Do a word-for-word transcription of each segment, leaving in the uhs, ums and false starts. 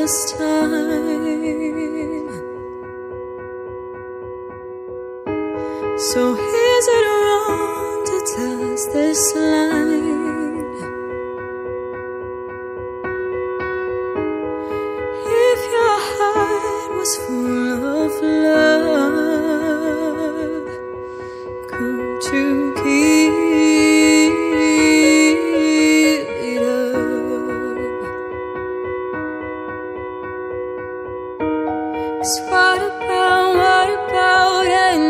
this time. So is it wrong to test this line? If your heart was full of love, could you keep it up? 'Cause what about, what about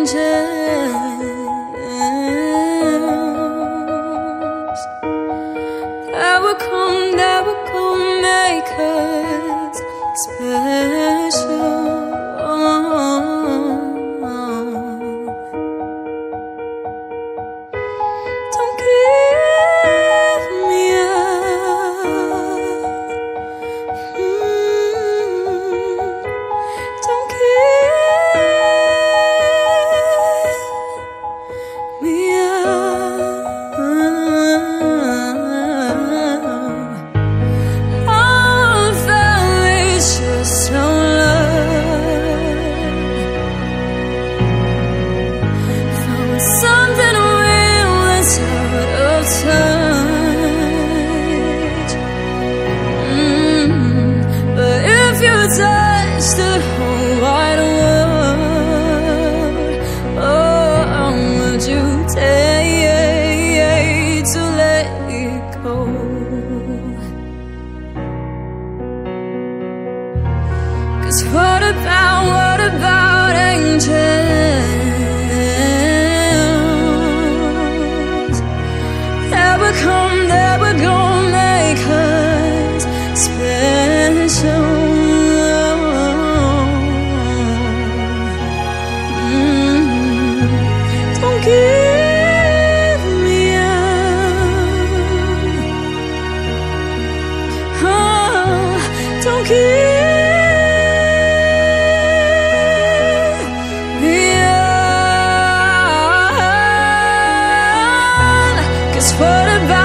angels that would come, that would come make us special? Don't give me up. Mm. Don't give me up. All that is just some love. Found something real that's out of touch. Mm. But if you touch the whole wide world, oh, how would you take to let it go? 'Cause what about, what about angels that would come, that would go make us special? Mm. Don't give me up. Oh, don't give me up. 'Cause what about